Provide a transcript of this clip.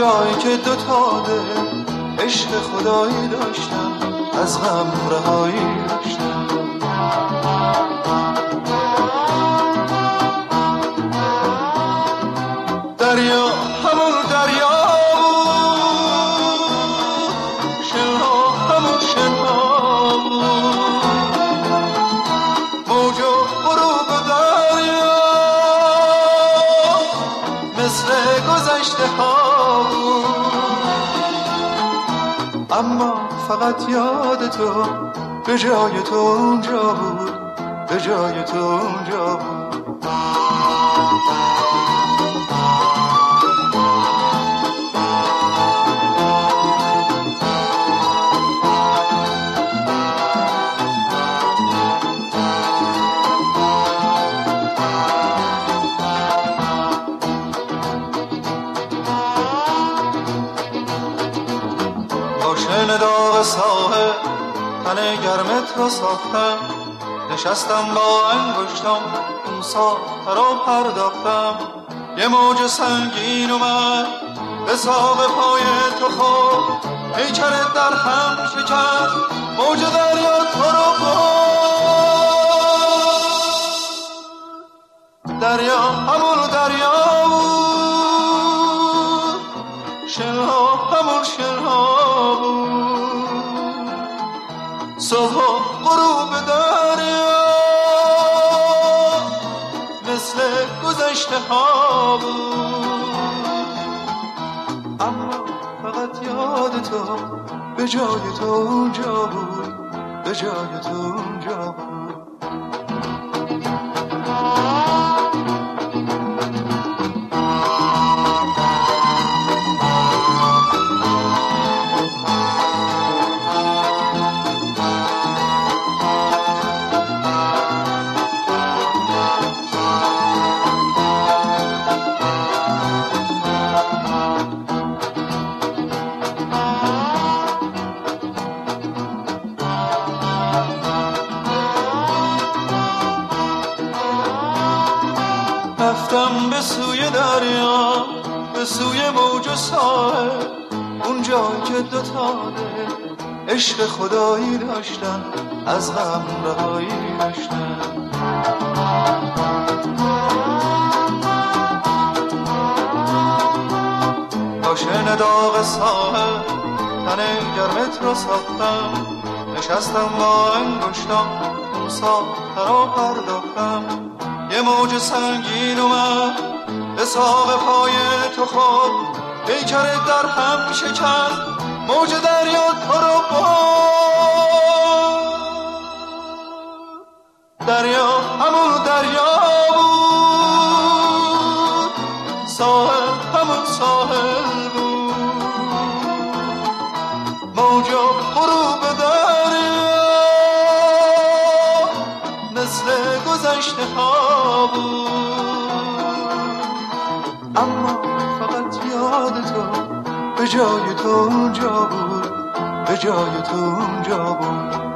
جایی که دوتا دل عشق خدایی داشتن، از غم رهایی داشتن. دریا همون دریا بود، شنها همون شنها بود، موج و غروب دریا مثل گذشته ها بود. اما فقط یاد تو به جای تو اونجا بود، به جای تو اونجا بود. داغ ساحل تن گرمت رو ساختم، نشستم با انگشتم اون ساخته رو پرداختم. یه موج سنگین اومد به ساق پای تو خورد، پیکرت در هم شکست، موج دریا تو رو برد. دریا همون دریا بود، شنها همون شنها بود، صبح و غروب دریا مثل گذشته ها بود. اما فقط یاد تو به جای تو اونجا بود، به جای تو اونجا بود. رفتم به سوی دریا، به سوی موج و ساحل، اون جایی که دوتا دل عشق خدایی داشتن، از غم رهایی داشتن. با شن داغ ساحل تن گرمت رو ساختم، نشستم با انگشتم اون ساخته رو پرداختم. یه موج سنگین اومد به ساق پای تو خورد، پیکرت در هم شکست، موج دریا تو رو برد. دریا همون دریا بود، ساحل همون ساحل بود، موج و غروب دریا مثل گذشته ها بود. اما فقط یاد تو به جای تو اونجا بود، به جای تو اونجا بود.